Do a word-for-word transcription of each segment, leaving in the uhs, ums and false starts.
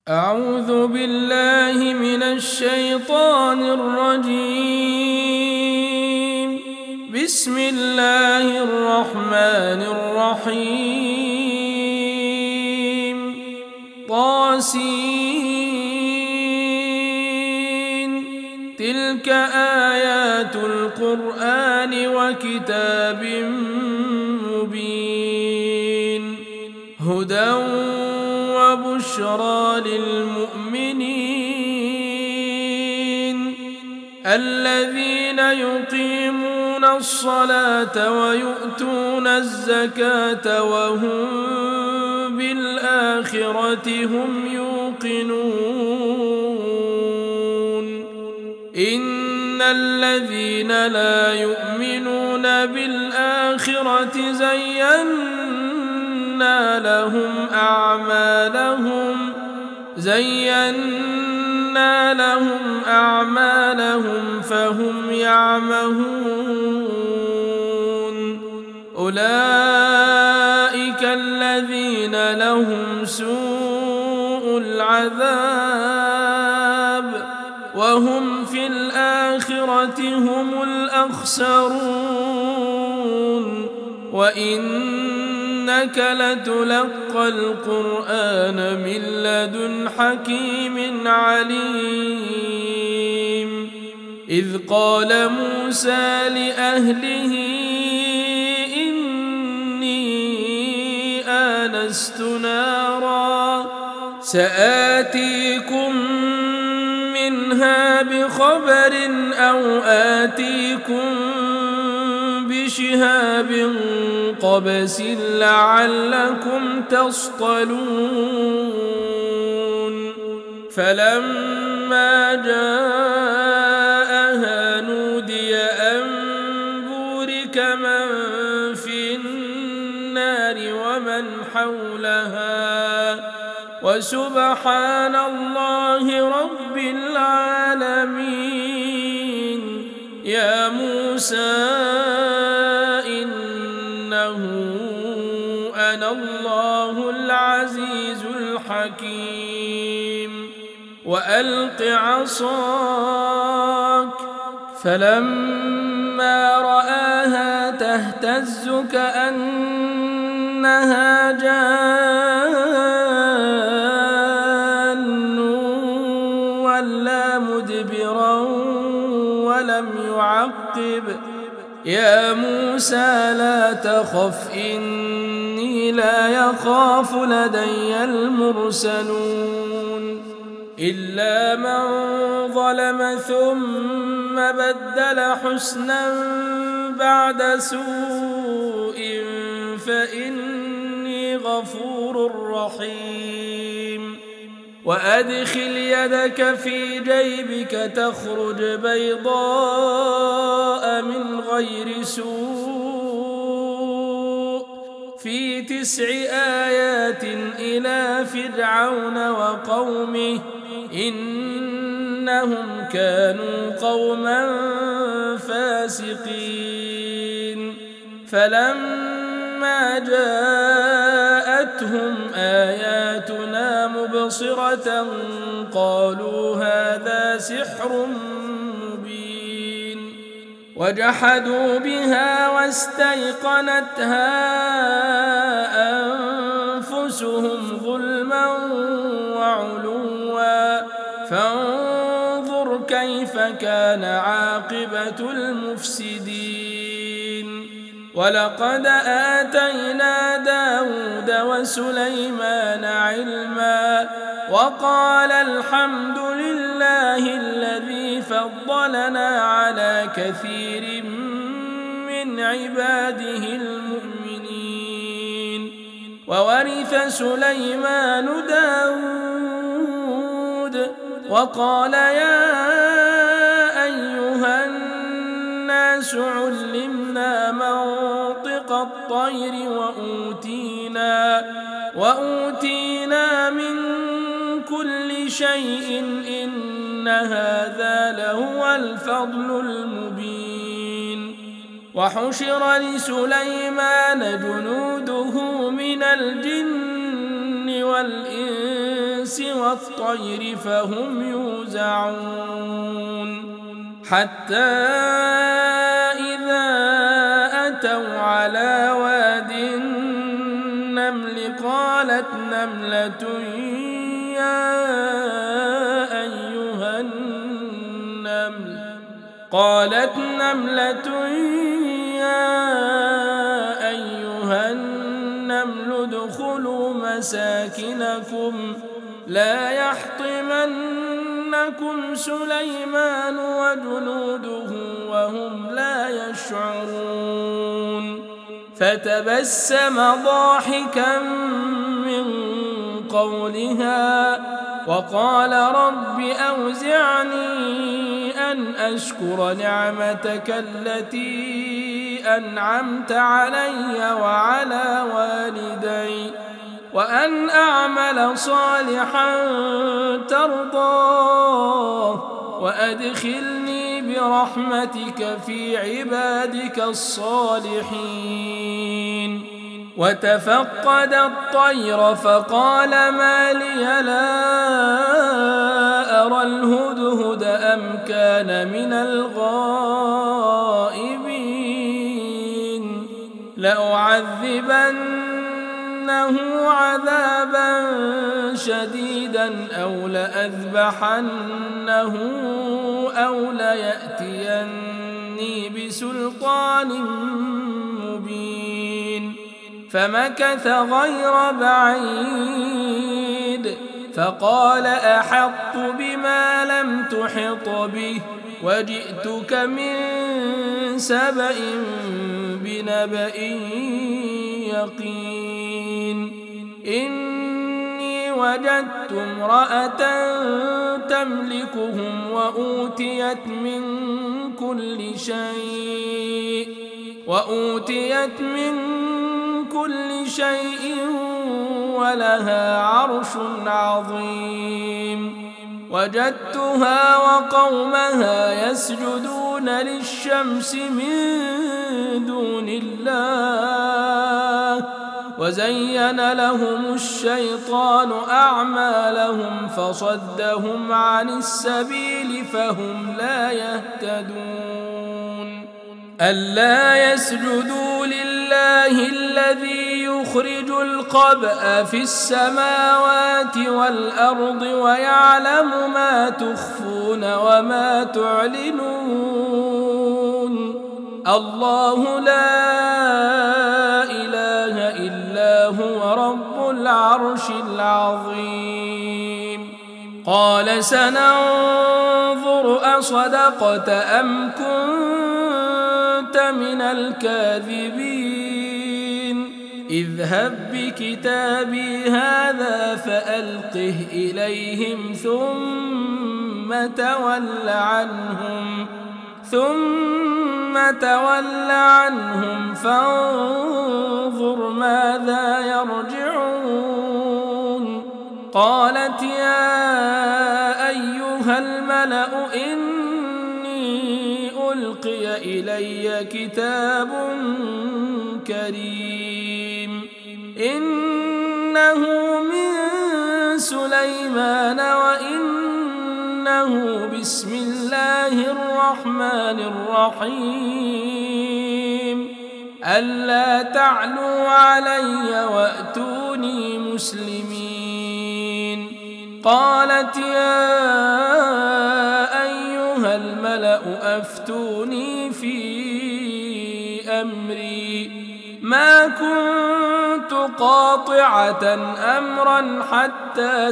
أعوذ بالله من الشيطان الرجيم. بسم الله الرحمن الرحيم. طاسين. تلك آيات القرآن وكتاب مبين. هدى وبشرى للمؤمنين الذين يقيمون الصلاة ويؤتون الزكاة وهم بالآخرة هم يوقنون. إن الذين لا يؤمنون بالآخرة زينا لهم أعمالهم زينا لهم أعمالهم فهم يعمهون. أولئك الذين لهم سوء العذاب وهم في الآخرة هم الأخسرون. وإنك لتلقى القرآن من لدن حكيم عليم. إذ قال موسى لأهله إني آنست نارا سآتيكم منها بخبر أو آتيكم بشهاب قبس لعلكم تصطلون. فلما جاءها نودي أن بورك من في النار ومن حولها وسبحان الله رب العالمين. يا موسى إنه أنا الله العزيز الحكيم. وألق عصاك فلما رآها تهتز كأنها جان ولا مدبرا ولم يعقب. يا موسى لا تخف إني لا يخاف لدي المرسلون. إلا من ظلم ثم بدل حسنا بعد سوء فإني غفور رحيم. وأدخل يدك في جيبك تخرج بيضاء من غير سوء في تسع آيات إلى فرعون وقومه إنهم كانوا قوما فاسقين. فلما جاءتهم آياتنا مبصرة قالوا هذا سحر مبين. وجحدوا بها واستيقنتها أنفسهم ظلما وعلوا فانظر كيف كان عاقبة المفسدين. ولقد آتينا داود وسليمان علما وقال الحمد لله الذي فضلنا على كثير من عباده المؤمنين. وورث سليمان داود وقال يا أيها الناس علمنا منطق الطير وأوتينا, وأوتينا من كل شيء إن هذا لهو الفضل المبين. وحشر لسليمان جنوده من الجن والإنس الإنس والطير فهم يوزعون حتى إذا أتوا على واد النمل قالت نملة يا أيها النمل قالت نملة يا أيها النمل ادخلوا مساكنكم لا يحطمنكم سليمان وجنوده وهم لا يشعرون فتبسم ضاحكا من قولها وقال رب أوزعني أن أشكر نعمتك التي أنعمت علي وعلى والدي وأن أعمل صالحا ترضاه وأدخلني برحمتك في عبادك الصالحين وتفقد الطير فقال ما لي لا أرى الهدهد أم كان من الغائبين لأعذبنه عذابا شديدا أو لأذبحنه أو ليأتيني بسلطان مبين فمكث غير بعيد فقال أحطت بما لم تحط به وجئتك من سبأ بنبأ يقين إني وجدت امرأة تملكهم وأوتيت من كل شيء وأوتيت من كل شيء ولها عرش عظيم وجدتها وقومها يسجدون للشمس من دون الله وزين لهم الشيطان أعمالهم فصدهم عن السبيل فهم لا يهتدون ألا يسجدوا لله الذي يخرج الخبأ في السماوات والأرض ويعلم ما تخفون وما تعلنون الله لا إله إلا هو رب العرش العظيم قال سننظر أصدقت أم كنت من الكاذبين اذهب بكتابي هذا فألقه إليهم ثم تول عنهم ثم تول عنهم فانظر ماذا يرجعون قالت يا أيها الملأ إني ألقي إلي كتاب كريم إنه من سليمان وإنه بسم الله الرحمن الرحيم ألا تعلوا علي وأتوني مسلمين قالت يا أيها الملأ أفتوني في أمري ما كنت قاطعة أمرا حتى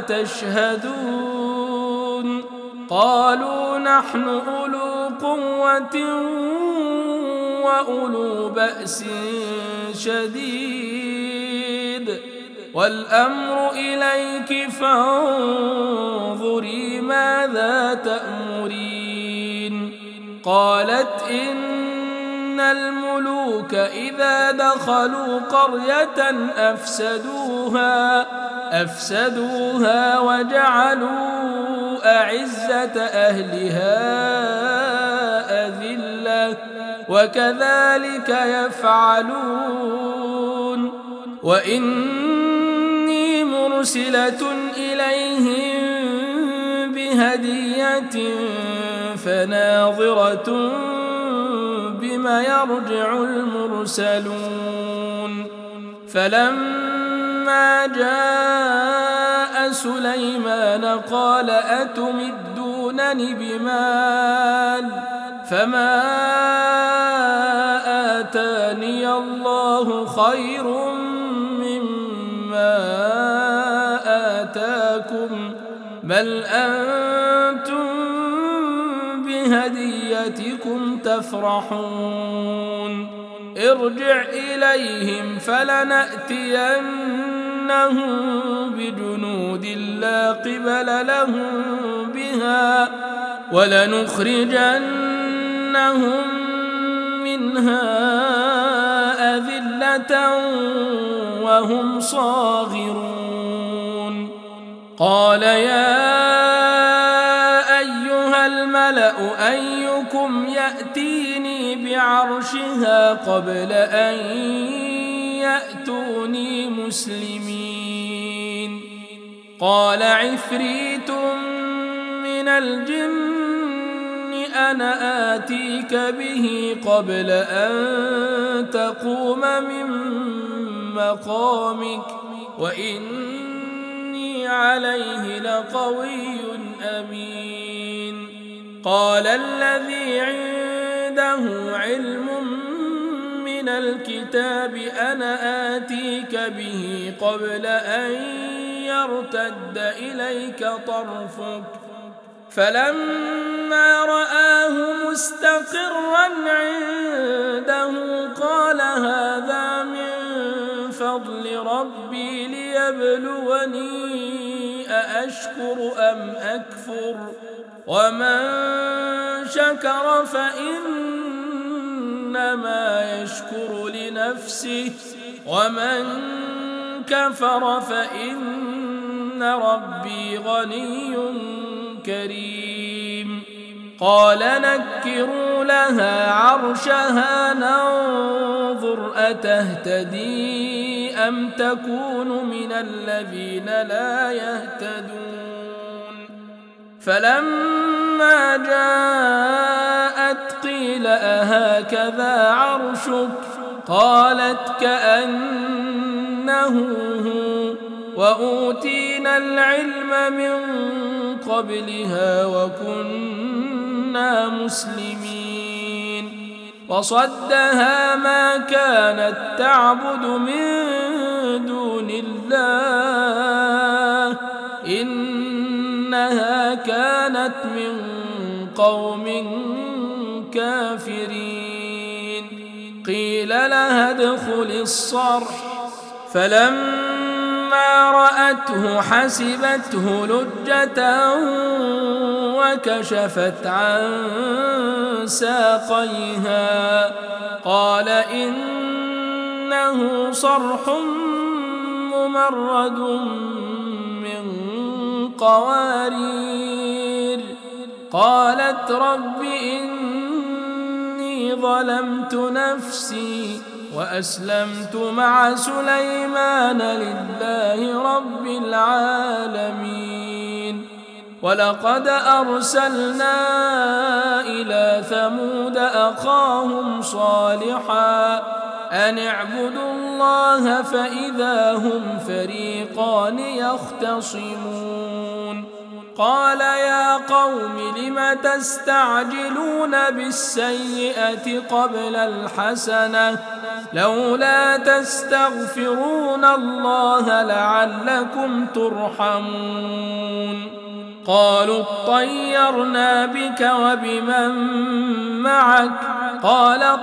تشهدون قالوا نحن أولو قوة وأولو بأس شديد والأمر إليك فانظري ماذا تأمرين قالت إن الملوك إذا دخلوا قرية أفسدوها أفسدوها وجعلوا أعزة أهلها أذلة وكذلك يفعلون وإني مرسلة إليهم بهدية فناظرة بما يرجع المرسلون فلما جاء سليمان قال أتمدونني بمال فما آتاني الله خير مما آتاكم بل أنتم بهديتكم تفرحون ارجع إليهم فلنأتينهم بجنود لا قبل لهم بها ولنخرجنهم منها أذلة وهم صاغرون قال يا أيها الملأ أيكم يأتيني بعرشها قبل أن يأتوني مسلمين قال عفريت من الجن أنا آتيك به قبل أن تقوم من مقامك وإني عليه لقوي أمين قال الذي عنده علم من الكتاب أنا آتيك به قبل أن يرتد إليك طرفك فلما رآه مستقرا عنده قال هذا من فضل ربي ليبلوني أأشكر أم أكفر ومن شكر فإنما يشكر لنفسه ومن كفر فإن ربي غني كريم قال نكروا لها عرشها ننظر أتهتدي أم تكون من الذين لا يهتدون فلما جاءت قيل أهكذا عرشك قالت كأنه هو وأوتينا العلم من قبلها وكنا مسلمين وصدها ما كانت تعبد من دون الله إنها كانت من قوم كافرين قيل لها ادخل الصرح فلما رأته حسبته لجة وكشفت عن ساقيها قال إنه صرح ممرد من قوارير قالت رب إني ظلمت نفسي وأسلمت مع سليمان لله رب العالمين ولقد أرسلنا إلى ثمود أخاهم صالحا أن اعبدوا الله فإذا هم فريقان يختصمون قال يا قوم لم تستعجلون بالسيئة قبل الحسنة لولا تستغفرون الله لعلكم ترحمون قالوا اطيرنا بك وبمن معك قال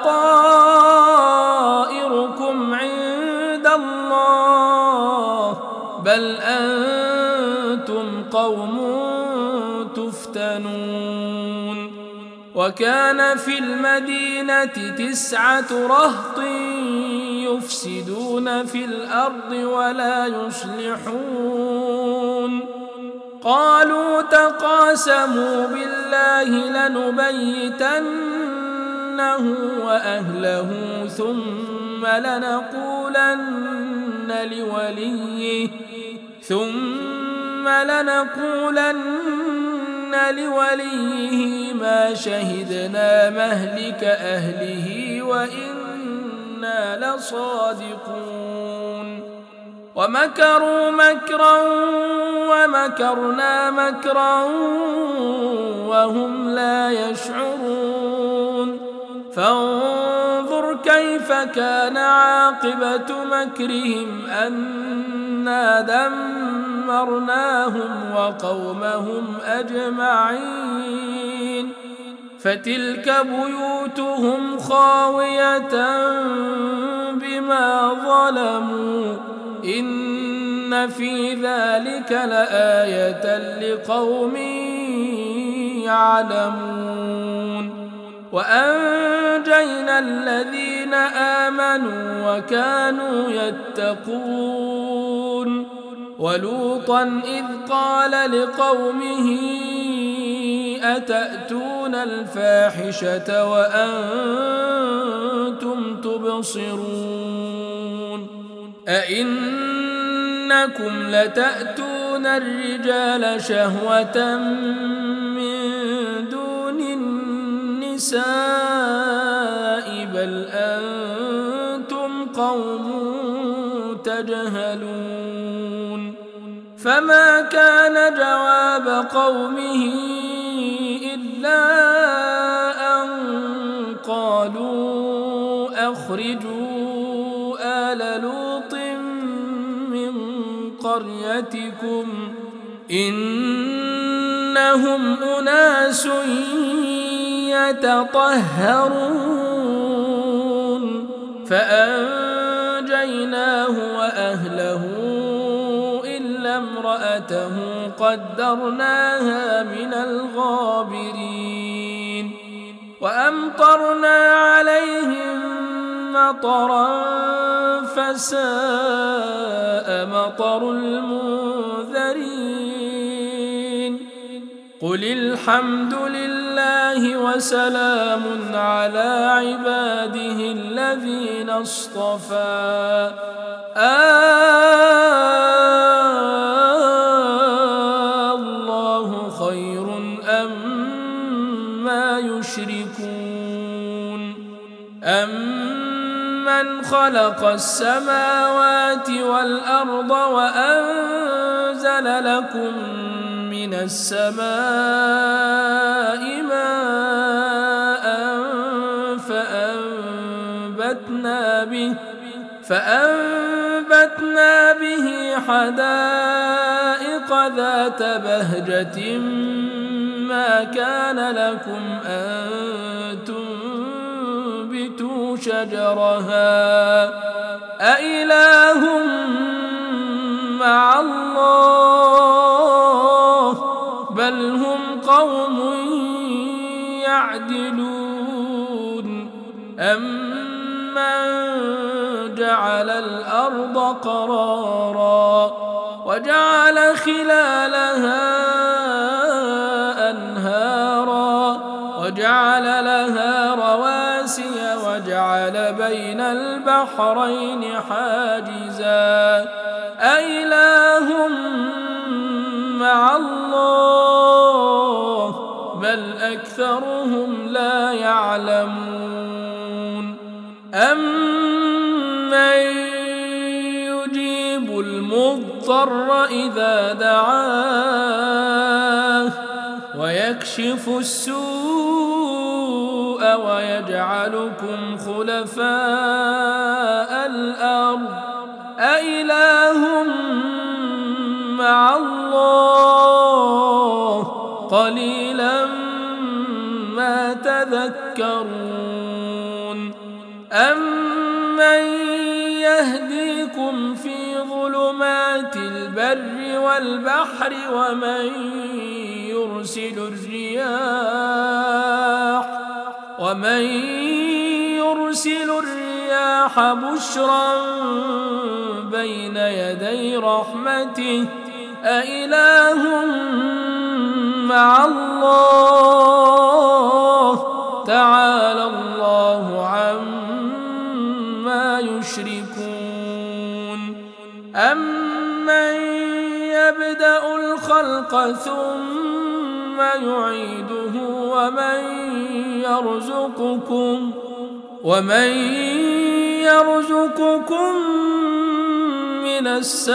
طائركم عند الله بل أنتم قوم تفتنون وكان في المدينة تسعة رهط يفسدون في الأرض ولا يصلحون قالوا تقاسموا بالله لنبيتنه وأهله ثم لنقولن لوليه ثم لنقولن لوليه ما شهدنا مهلك أهله وإنا لصادقون ومكروا مكرا ومكرنا مكرا وهم لا يشعرون فانظر كيف كان عاقبة مكرهم أنا دمرناهم وقومهم أجمعين فتلك بيوتهم خاوية بما ظلموا إن في ذلك لآية لقوم يعلمون وأنجينا الذين آمنوا وكانوا يتقون ولوطا إذ قال لقومه أتأتون الفاحشة وأنتم تبصرون أئنكم لتأتون الرجال شهوة من دون النساء بل أنتم قوم تجهلون فما كان جواب قومه إلا أن قالوا أخرجوا آل لوط من قريتكم إنهم أناس يتطهرون فأنجيناه وأهله إلا امرأته قدرناها من الغابرين وأمطرنا عليهم مطرا فساء مطر المنذرين قل الحمد لله وسلام على عباده الذين اصطفى الله خير أما يشركون أمن خلق السماوات والأرض وأنزل لكم من السماء ماء فأنبتنا به فأنبتنا به حدائق ذات بهجة ما كان لكم أن تنبتوا شجرها أإله مع الله بل هم قوم يعدلون أمن جعل الأرض قرارا وجعل خلالها أنهارا وجعل لها رواسي وجعل بين البحرين حاجزا أإله مع الله بل أكثرهم لا يعلمون أمن يجيب المضطر إذا دعاه ويكشف السوء ويجعلكم خلفاء الأرض أإله مع الله قليلا ما تذكرون أمن يهديكم في ظلمات البر والبحر ومن يرسل الرياح ومن يرسل الرياح بشرا بين يدي رحمته أإله مع الله تعالى الله عما يشركون أمن يبدأ الخلق ثم يعيده ومن يرزقكم ومن يرزقكم من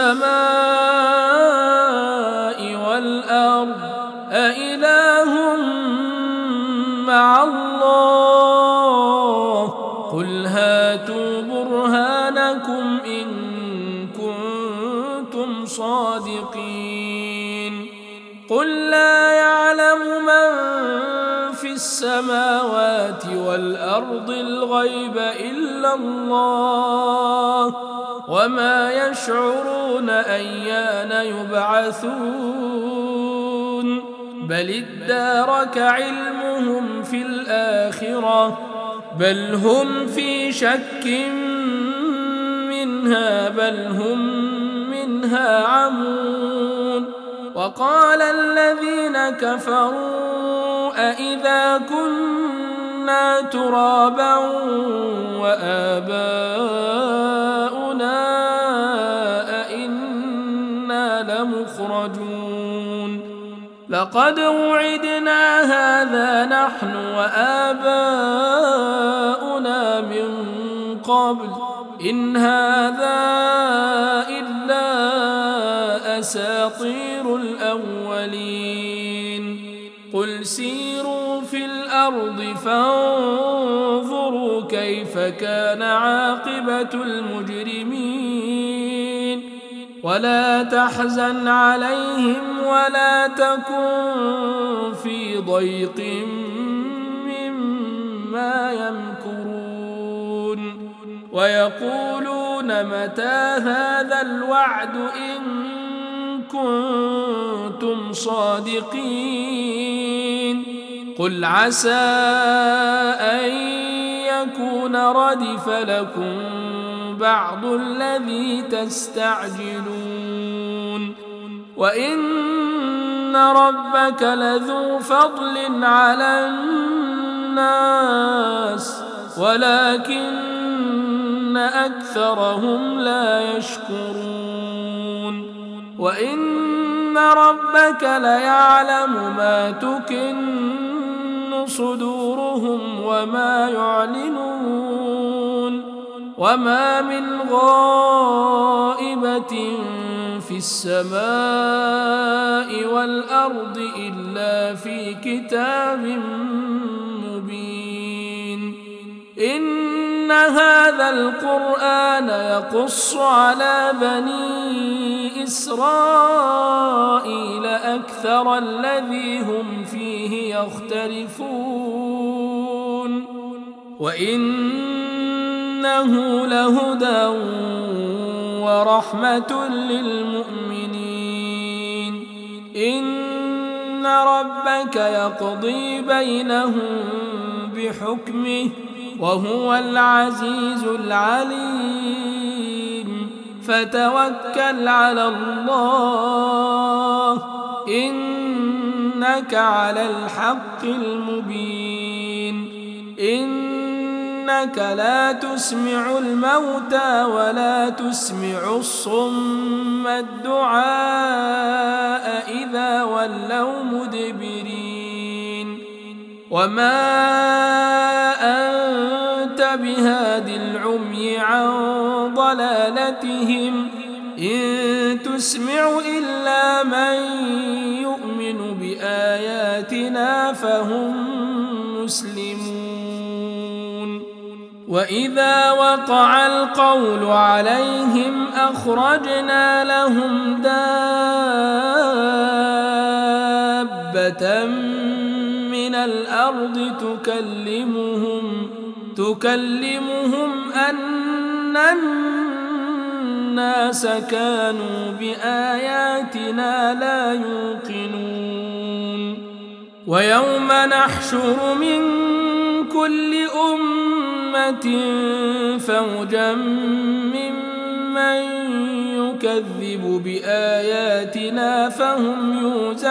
السماء والأرض أإله مع الله قل هاتوا برهانكم إن كنتم صادقين قل لا يعلم من في السماوات والأرض الغيب إلا الله وما يشعرون أيان يبعثون بل ادارك علمهم في الآخرة بل هم في شك منها بل هم منها عمون وقال الذين كفروا أإذا كنا ترابا وآباؤنا أإنا لمخرجون لقد وعدنا هذا نحن وآباؤنا من قبل إن هذا إلا أساطير الأولين قل سيروا في الأرض فانظروا كيف كان عاقبة المجرمين ولا تحزن عليهم ولا تكن في ضيق مما يمكرون ويقولون متى هذا الوعد إن كنتم صادقين قل عسى أن يكون ردف لكم بعض الذي تستعجلون وإن ربك لذو فضل على الناس ولكن أكثرهم لا يشكرون وإن ربك ليعلم ما تكن صدورهم وما يعلنون وما من غائبة في السماء والأرض إلا في كتاب مبين إن هذا القرآن يقص على بني إسرائيل أكثر الذي هم فيه يختلفون وإنه لهدى ورحمة للمؤمنين إن ربك يقضي بينهم بحكمه وهو العزيز العليم فتوكل على الله إنك على الحق المبين إنك لا تسمع الموتى ولا تسمع الصم الدعاء إذا ولوا مدبرين وما أنت بهاد العمي عن ضلالتهم إن تسمع إلا من يؤمن بآياتنا فهم مسلمون وإذا وقع القول عليهم أخرجنا لهم دابة من الأرض تكلمهم تكلمهم أن الناس كانوا بآياتنا لا يوقنون ويوم نحشر من كل أمة فوجا ممن يكذب بآياتنا فهم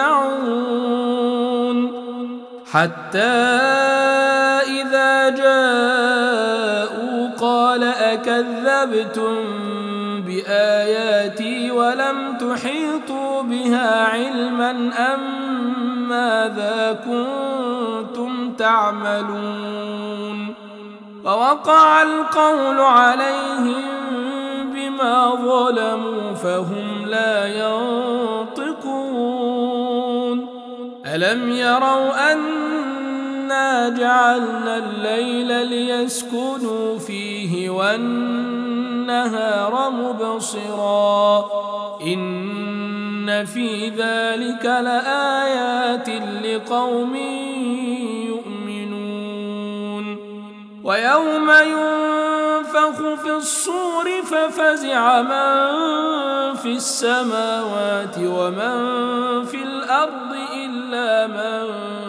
يوزعون حتى إذا جاءوا قال أكذبتم بآياتي ولم تحيطوا بها علما أم ماذا كنتم تعملون ووقع القول عليهم بما ظلموا فهم لا ينطقون ألم يروا أنا جعلنا الليل ليسكنوا فيه والنهار مبصرا إن في ذلك لآيات لقوم يؤمنون ويوم ينفخ في الصور ففزع من في السماوات ومن في الأرض إلا من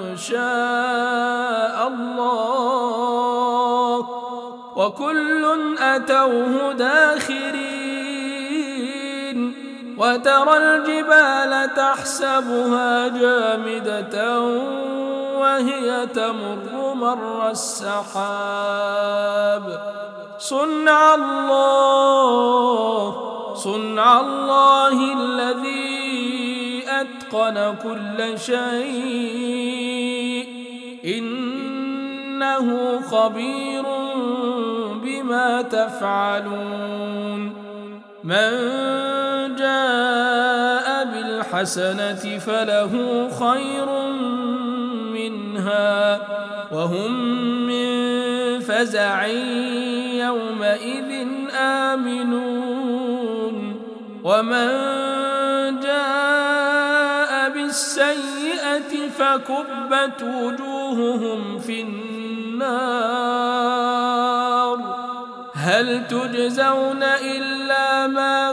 شاء الله وكل أتوه داخرين وترى الجبال تحسبها جامدة وهي تمر مر السحاب صنع الله صنع الله الذي أتقن كل شيء إنه خبير بما تفعلون من جاء بالحسنة فله خير منها وهم من فزع يومئذ آمنون ومن جاء بالسيئة فكبت وجوههم في النار هل تجزون إلا ما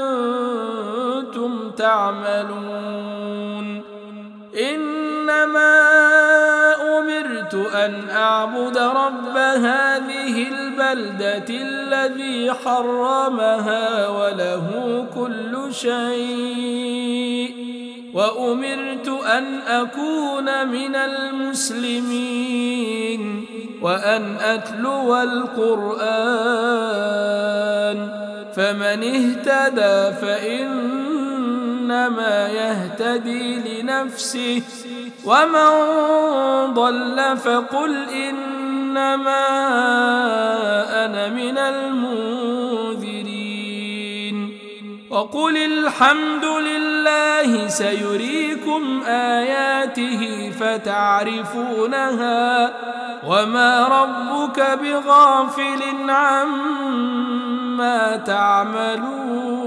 كنتم تعملون إنما أمرت أن أعبد رب هذه البلدة الذي حرمها وله كل شيء وأمرت أن أكون من المسلمين وأن أتلو القرآن فمن اهتدى فإنما يهتدي لنفسه ومن ضل فقل إنما أنا من المنذرين وقل الحمد لله سيريكم آياته فتعرفونها وما ربك بغافل عما تعملون